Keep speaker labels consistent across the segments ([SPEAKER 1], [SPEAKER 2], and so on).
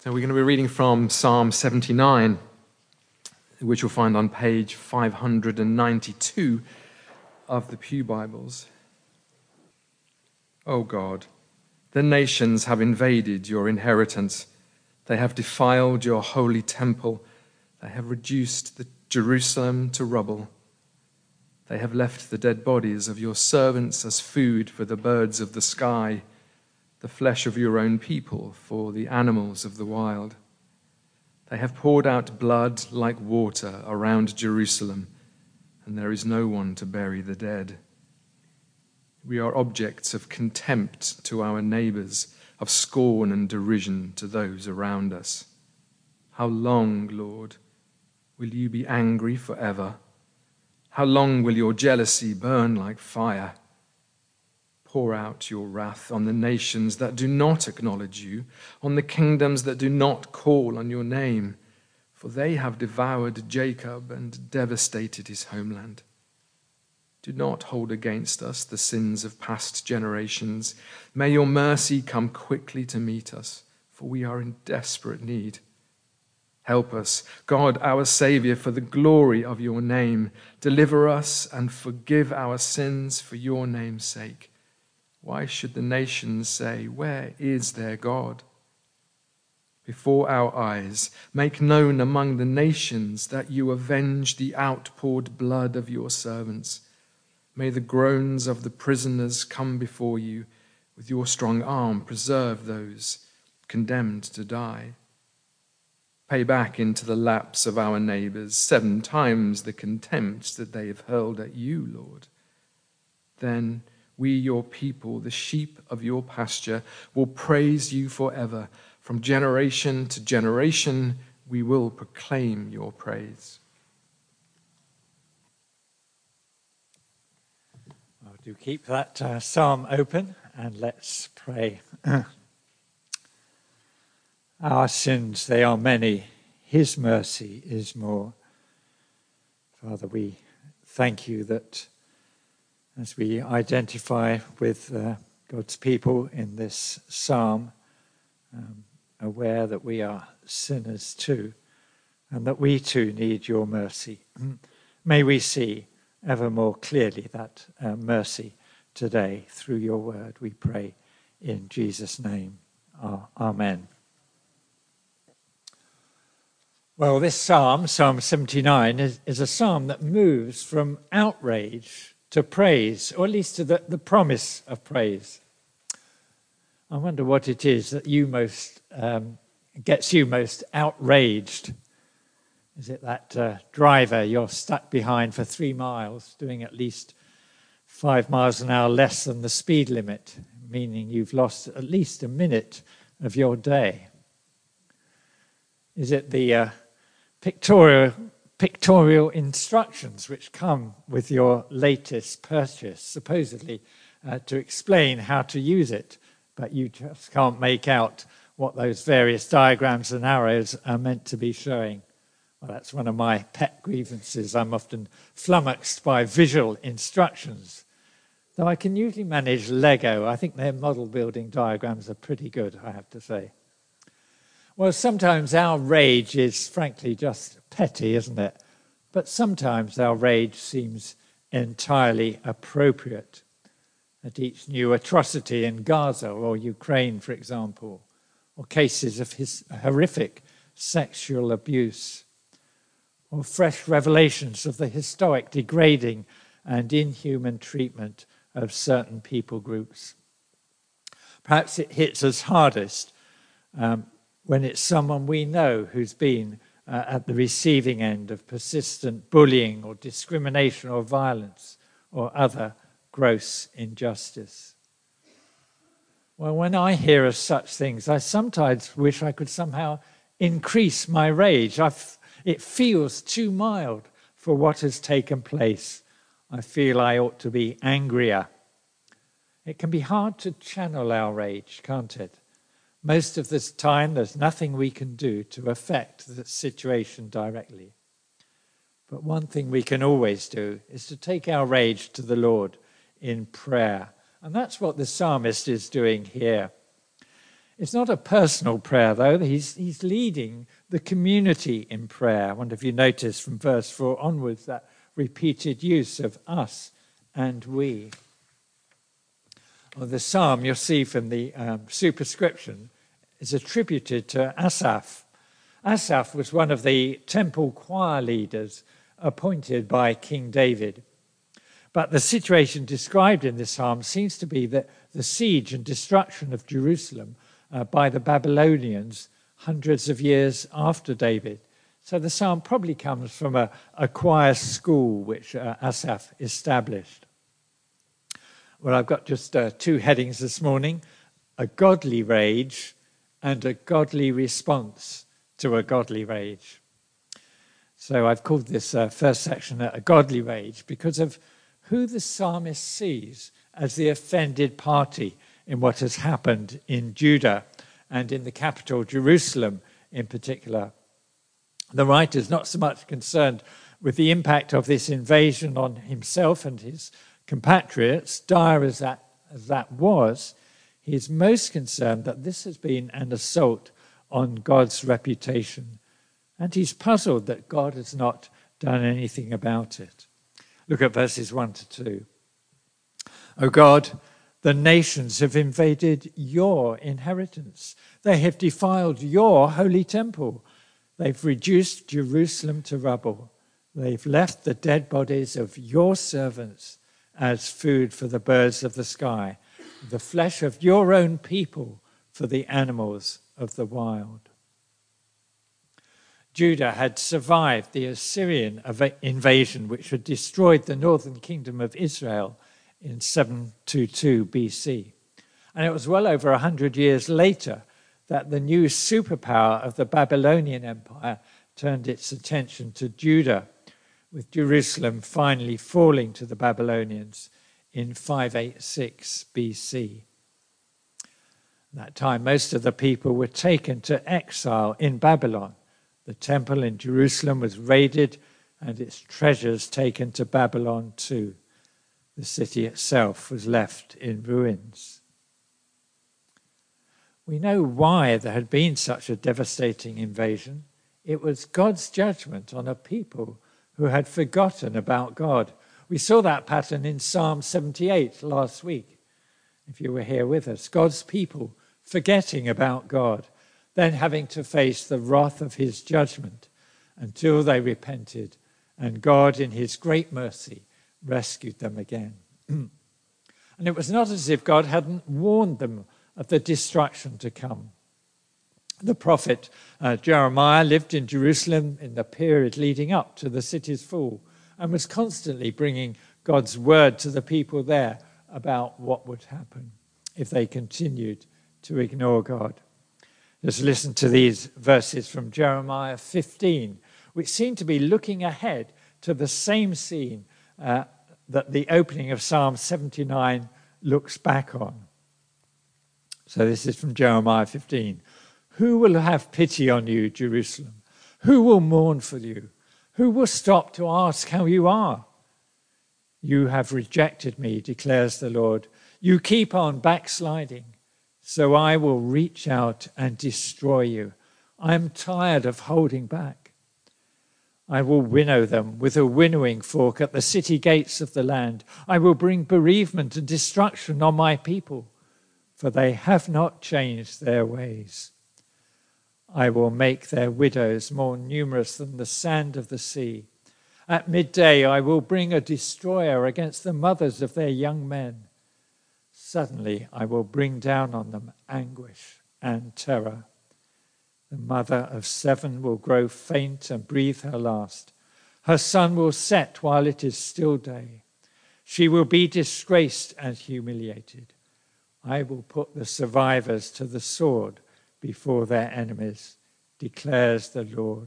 [SPEAKER 1] So we're going to be reading from Psalm 79, which you'll find on page 592 of the Pew Bibles. O God, the nations have invaded your inheritance. They have defiled your holy temple. They have reduced Jerusalem to rubble. They have left the dead bodies of your servants as food for the birds of the sky, the flesh of your own people for the animals of the wild. They have poured out blood like water around Jerusalem, and there is no one to bury the dead. We are objects of contempt to our neighbors, of scorn and derision to those around us. How long, Lord, will you be angry forever? How long will your jealousy burn like fire? Pour out your wrath on the nations that do not acknowledge you, on the kingdoms that do not call on your name, for they have devoured Jacob and devastated his homeland. Do not hold against us the sins of past generations. May your mercy come quickly to meet us, for we are in desperate need. Help us, God, our Savior, for the glory of your name. Deliver us and forgive our sins for your name's sake. Why should the nations say, where is their God? Before our eyes, make known among the nations that you avenge the outpoured blood of your servants. May the groans of the prisoners come before you. With your strong arm, preserve those condemned to die. Pay back into the laps of our neighbors 7 times the contempt that they have hurled at you, Lord. Then we, your people, the sheep of your pasture, will praise you forever. From generation to generation, we will proclaim your praise.
[SPEAKER 2] Well, do keep that psalm open and let's pray. Our sins, they are many. His mercy is more. Father, we thank you that as we identify with God's people in this psalm, aware that we are sinners too, and that we too need your mercy. May we see ever more clearly that mercy today through your word, we pray in Jesus' name. Amen. Well, this psalm, Psalm 79, is a psalm that moves from outrage to praise, or at least to the promise of praise. I wonder what it is that gets you most outraged. Is it that driver you're stuck behind for 3 miles, doing at least 5 miles an hour less than the speed limit, meaning you've lost at least a minute of your day? Is it the pictorial instructions which come with your latest purchase, supposedly to explain how to use it, but you just can't make out what those various diagrams and arrows are meant to be showing? Well, that's one of my pet grievances. I'm often flummoxed by visual instructions. Though I can usually manage Lego, I think their model building diagrams are pretty good, I have to say. Well, sometimes our rage is frankly just petty, isn't it? But sometimes our rage seems entirely appropriate. At each new atrocity in Gaza or Ukraine, for example, or cases of horrific sexual abuse, or fresh revelations of the historic degrading and inhuman treatment of certain people groups. Perhaps it hits us hardest when it's someone we know who's been at the receiving end of persistent bullying or discrimination or violence or other gross injustice. Well, when I hear of such things, I sometimes wish I could somehow increase my rage. It feels too mild for what has taken place. I feel I ought to be angrier. It can be hard to channel our rage, can't it? Most of this time, there's nothing we can do to affect the situation directly. But one thing we can always do is to take our rage to the Lord in prayer. And that's what the psalmist is doing here. It's not a personal prayer, though. He's leading the community in prayer. I wonder if you notice from verse 4 onwards that repeated use of us and we. Well, the psalm, you'll see from the superscription, is attributed to Asaph. Asaph was one of the temple choir leaders appointed by King David. But the situation described in this psalm seems to be that the siege and destruction of Jerusalem by the Babylonians hundreds of years after David. So the psalm probably comes from a choir school which Asaph established. Well, I've got just two headings this morning: a godly rage and a godly response to a godly rage. So I've called this first section a godly rage because of who the psalmist sees as the offended party in what has happened in Judah and in the capital, Jerusalem, in particular. The writer is not so much concerned with the impact of this invasion on himself and his compatriots, dire as that was. He is most concerned that this has been an assault on God's reputation, and he's puzzled that God has not done anything about it. Look at verses 1 to 2. O God, the nations have invaded your inheritance. They have defiled your holy temple. They've reduced Jerusalem to rubble. They've left the dead bodies of your servants as food for the birds of the sky, the flesh of your own people for the animals of the wild. Judah had survived the Assyrian invasion, which had destroyed the northern kingdom of Israel in 722 BC. And it was well over 100 years later that the new superpower of the Babylonian Empire turned its attention to Judah, with Jerusalem finally falling to the Babylonians in 586 BC. At that time, most of the people were taken to exile in Babylon. The temple in Jerusalem was raided and its treasures taken to Babylon too. The city itself was left in ruins. We know why there had been such a devastating invasion. It was God's judgment on a people who had forgotten about God. We saw that pattern in Psalm 78 last week, if you were here with us. God's people forgetting about God, then having to face the wrath of his judgment until they repented, and God, in his great mercy, rescued them again. And it was not as if God hadn't warned them of the destruction to come. The prophet Jeremiah lived in Jerusalem in the period leading up to the city's fall and was constantly bringing God's word to the people there about what would happen if they continued to ignore God. Just listen to these verses from Jeremiah 15, which seem to be looking ahead to the same scene that the opening of Psalm 79 looks back on. So this is from Jeremiah 15. Who will have pity on you, Jerusalem? Who will mourn for you? Who will stop to ask how you are? You have rejected me, declares the Lord. You keep on backsliding. So I will reach out and destroy you. I am tired of holding back. I will winnow them with a winnowing fork at the city gates of the land. I will bring bereavement and destruction on my people, for they have not changed their ways. I will make their widows more numerous than the sand of the sea. At midday I will bring a destroyer against the mothers of their young men. Suddenly I will bring down on them anguish and terror. The mother of 7 will grow faint and breathe her last. Her sun will set while it is still day. She will be disgraced and humiliated. I will put the survivors to the sword before their enemies, declares the Lord.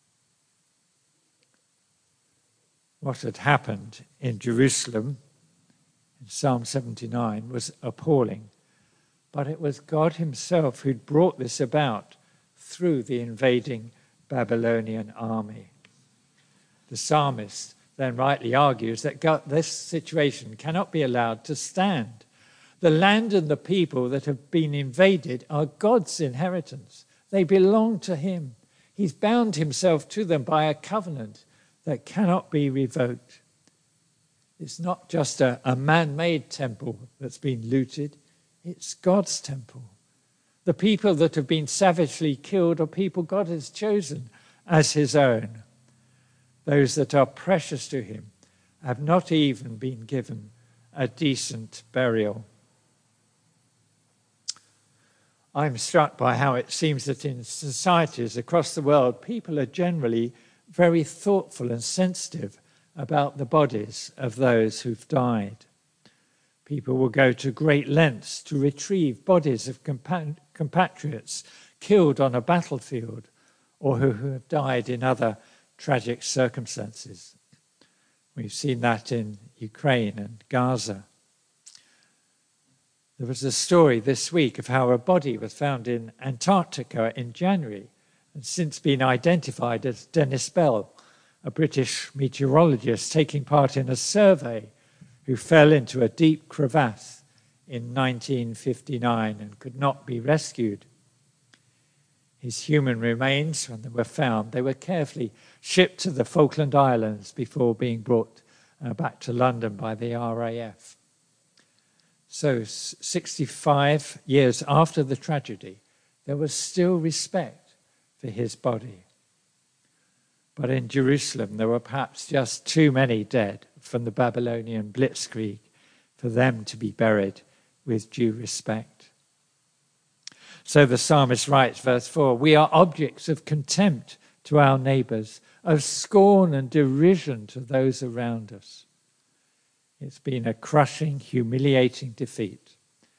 [SPEAKER 2] What had happened in Jerusalem in Psalm 79 was appalling, but it was God himself who'd brought this about through the invading Babylonian army. The psalmist then rightly argues that this situation cannot be allowed to stand. The land and the people that have been invaded are God's inheritance. They belong to him. He's bound himself to them by a covenant that cannot be revoked. It's not just a man-made temple that's been looted. It's God's temple. The people that have been savagely killed are people God has chosen as his own. Those that are precious to him have not even been given a decent burial. I'm struck by how it seems that in societies across the world, people are generally very thoughtful and sensitive about the bodies of those who've died. People will go to great lengths to retrieve bodies of compatriots killed on a battlefield or who have died in other tragic circumstances. We've seen that in Ukraine and Gaza. There was a story this week of how a body was found in Antarctica in January and since been identified as Dennis Bell, a British meteorologist taking part in a survey who fell into a deep crevasse in 1959 and could not be rescued. His human remains, when they were found, they were carefully shipped to the Falkland Islands before being brought back to London by the RAF. So 65 years after the tragedy, there was still respect for his body. But in Jerusalem, there were perhaps just too many dead from the Babylonian blitzkrieg for them to be buried with due respect. So the psalmist writes, verse 4, "We are objects of contempt to our neighbors, of scorn and derision to those around us." It's been a crushing, humiliating defeat.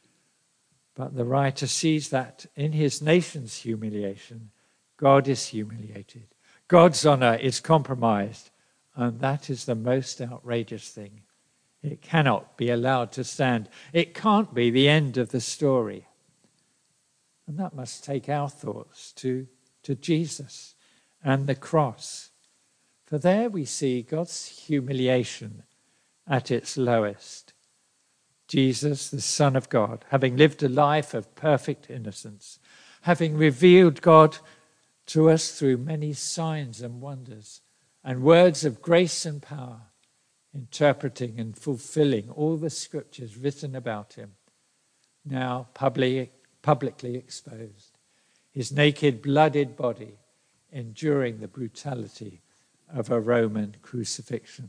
[SPEAKER 2] But the writer sees that in his nation's humiliation, God is humiliated. God's honor is compromised, and that is the most outrageous thing. It cannot be allowed to stand. It can't be the end of the story. And that must take our thoughts to Jesus and the cross. For there we see God's humiliation at its lowest. Jesus, the Son of God, having lived a life of perfect innocence, having revealed God to us through many signs and wonders and words of grace and power, interpreting and fulfilling all the scriptures written about him, now publicly exposed, his naked, blooded body enduring the brutality of a Roman crucifixion.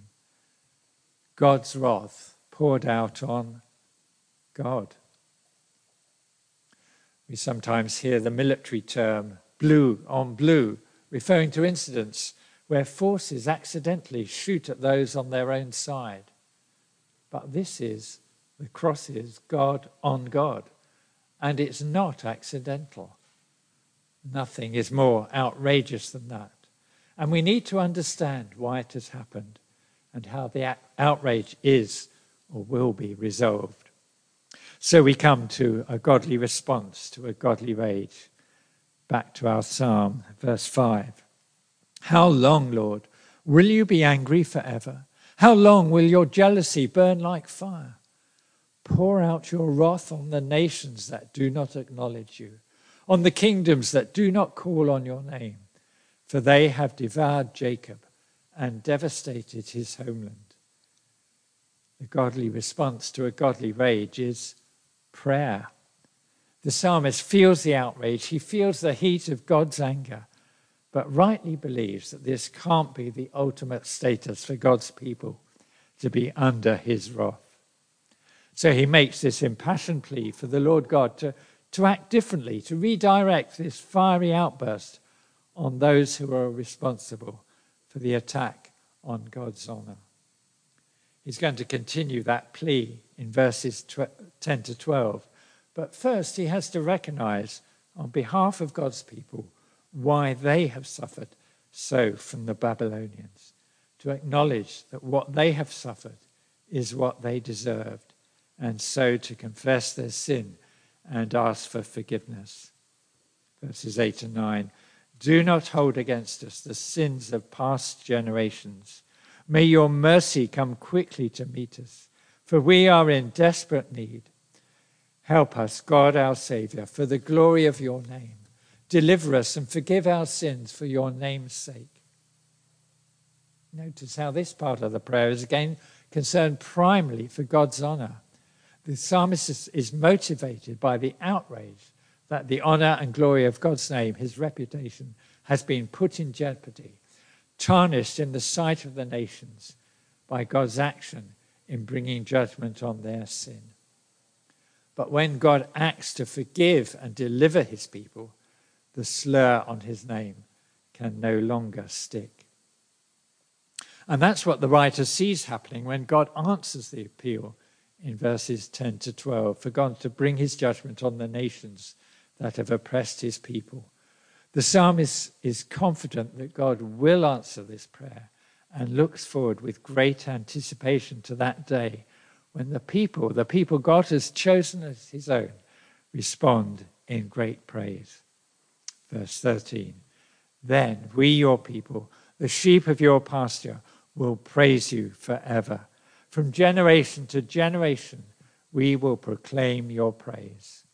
[SPEAKER 2] God's wrath poured out on God. We sometimes hear the military term blue on blue, referring to incidents where forces accidentally shoot at those on their own side. But the cross is God on God, and it's not accidental. Nothing is more outrageous than that. And we need to understand why it has happened and how the outrage is or will be resolved. So we come to a godly response to a godly rage. Back to our psalm, verse 5. "How long, Lord, will you be angry forever? How long will your jealousy burn like fire? Pour out your wrath on the nations that do not acknowledge you, on the kingdoms that do not call on your name, for they have devoured Jacob and devastated his homeland." The godly response to a godly rage is prayer. The psalmist feels the outrage. He feels the heat of God's anger, but rightly believes that this can't be the ultimate status for God's people, to be under his wrath. So he makes this impassioned plea for the Lord God to act differently, to redirect this fiery outburst on those who are responsible for the attack on God's honor. He's going to continue that plea in verses 10 to 12. But first, he has to recognize, on behalf of God's people, why they have suffered so from the Babylonians, to acknowledge that what they have suffered is what they deserved, and so to confess their sin and ask for forgiveness. Verses 8 and 9, "Do not hold against us the sins of past generations. May your mercy come quickly to meet us, for we are in desperate need. Help us, God our Saviour, for the glory of your name. Deliver us and forgive our sins for your name's sake. Notice how this part of the prayer is again concerned primarily for God's honour. The psalmist is motivated by the outrage that the honour and glory of God's name, his reputation, has been put in jeopardy, tarnished in the sight of the nations by God's action in bringing judgment on their sin. But when God acts to forgive and deliver his people, the slur on his name can no longer stick. And that's what the writer sees happening when God answers the appeal in verses 10 to 12 for God to bring his judgment on the nations that have oppressed his people. The psalmist is confident that God will answer this prayer and looks forward with great anticipation to that day when the people God has chosen as his own, respond in great praise. Verse 13, then we, your people, the sheep of your pasture, will praise you forever. From generation to generation, we will proclaim your praise.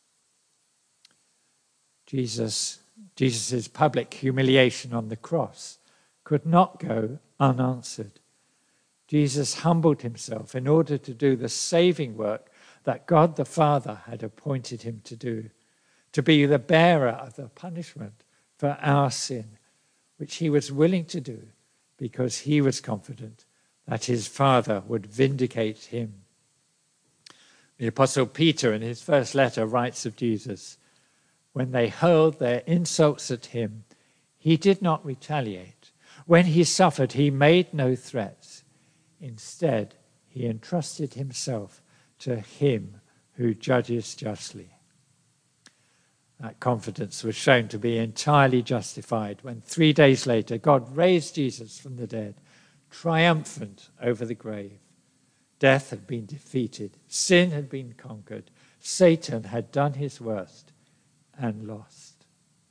[SPEAKER 2] Jesus' public humiliation on the cross could not go unanswered. Jesus humbled himself in order to do the saving work that God the Father had appointed him to do, to be the bearer of the punishment for our sin, which he was willing to do because he was confident that his Father would vindicate him. The Apostle Peter, in his first letter, writes of Jesus, when they hurled their insults at him, he did not retaliate. When he suffered, he made no threats. Instead, he entrusted himself to him who judges justly. That confidence was shown to be entirely justified when 3 days later God raised Jesus from the dead, triumphant over the grave. Death had been defeated, sin had been conquered, Satan had done his worst and lost.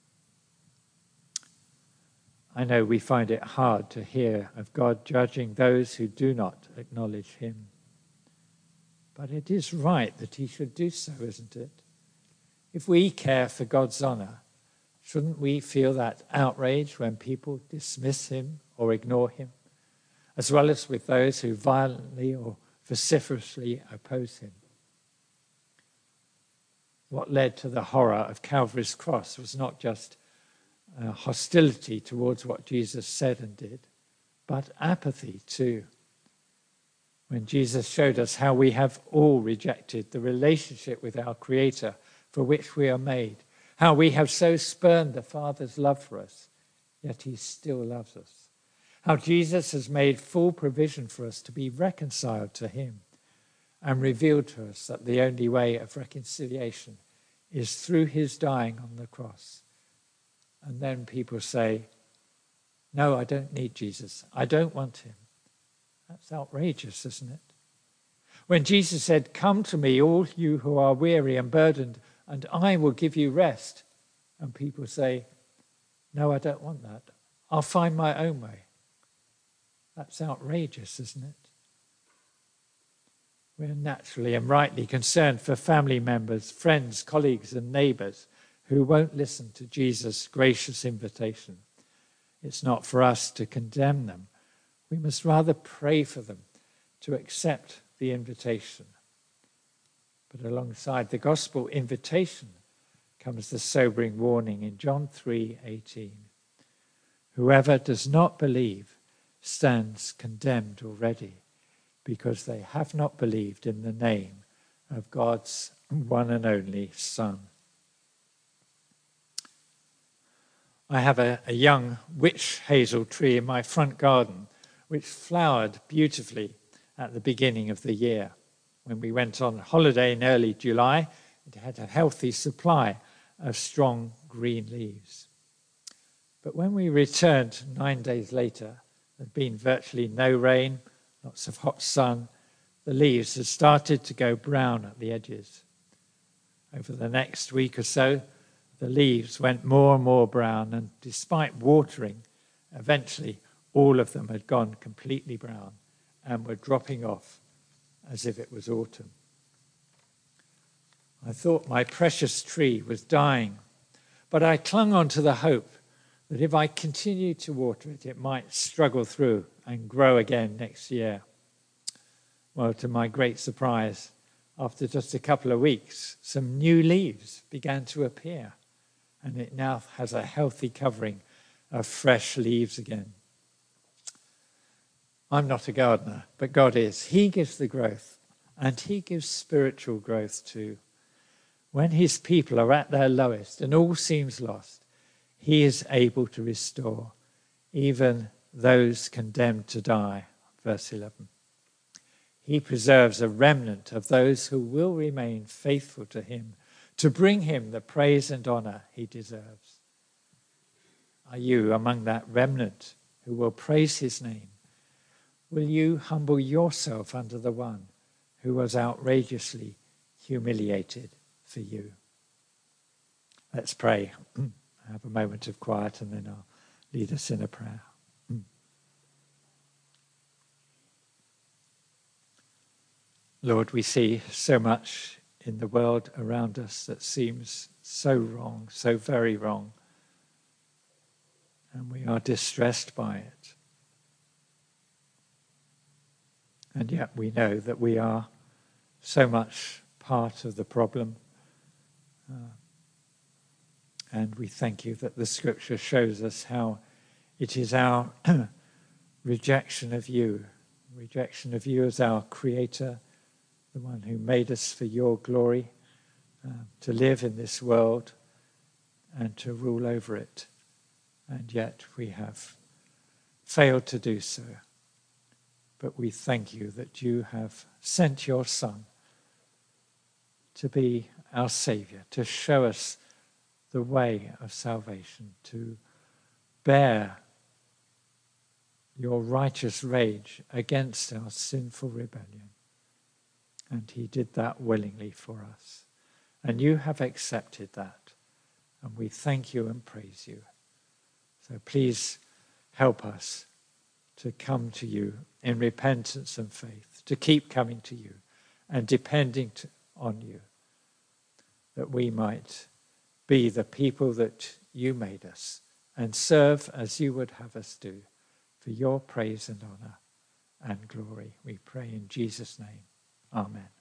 [SPEAKER 2] I know we find it hard to hear of God judging those who do not acknowledge him. But it is right that he should do so, isn't it? If we care for God's honor, shouldn't we feel that outrage when people dismiss him or ignore him, as well as with those who violently or vociferously oppose him? What led to the horror of Calvary's cross was not just hostility towards what Jesus said and did, but apathy too. When Jesus showed us how we have all rejected the relationship with our Creator for which we are made, how we have so spurned the Father's love for us, yet he still loves us. How Jesus has made full provision for us to be reconciled to him and revealed to us that the only way of reconciliation is through his dying on the cross. And then people say, no, I don't need Jesus. I don't want him. That's outrageous, isn't it? When Jesus said, come to me, all you who are weary and burdened, and I will give you rest. And people say, no, I don't want that. I'll find my own way. That's outrageous, isn't it? We're naturally and rightly concerned for family members, friends, colleagues, and neighbors who won't listen to Jesus' gracious invitation. It's not for us to condemn them. We must rather pray for them to accept the invitation. But alongside the gospel invitation comes the sobering warning in John 3:18. Whoever does not believe stands condemned already, because they have not believed in the name of God's one and only Son. I have a young witch hazel tree in my front garden, which flowered beautifully at the beginning of the year. When we went on holiday in early July, it had a healthy supply of strong green leaves. But when we returned 9 days later, there'd been virtually no rain, lots of hot sun. The leaves had started to go brown at the edges. Over the next week or so, the leaves went more and more brown, and despite watering, eventually all of them had gone completely brown and were dropping off as if it was autumn. I thought my precious tree was dying, but I clung on to the hope that if I continued to water it, it might struggle through and grow again next year. Well, to my great surprise, after just a couple of weeks, some new leaves began to appear, and it now has a healthy covering of fresh leaves again. I'm not a gardener, but God is. He gives the growth, and he gives spiritual growth too. When his people are at their lowest and all seems lost, he is able to restore even those condemned to die. Verse 11. He preserves a remnant of those who will remain faithful to him, to bring him the praise and honor he deserves. Are you among that remnant who will praise his name? Will you humble yourself under the one who was outrageously humiliated for you? Let's pray. Have a moment of quiet, and then I'll lead us in a prayer. Lord, we see so much in the world around us that seems so wrong, so very wrong, and we are distressed by it. And yet we know that we are so much part of the problem. And we thank you that the scripture shows us how it is our rejection of you as our creator, the one who made us for your glory, to live in this world and to rule over it. And yet we have failed to do so. But we thank you that you have sent your Son to be our Savior, to show us the way of salvation, to bear your righteous rage against our sinful rebellion. And he did that willingly for us. And you have accepted that. And we thank you and praise you. So please help us to come to you in repentance and faith, to keep coming to you and depending on you, that we might be the people that you made us and serve as you would have us do, for your praise and honor and glory. We pray in Jesus' name. Amen.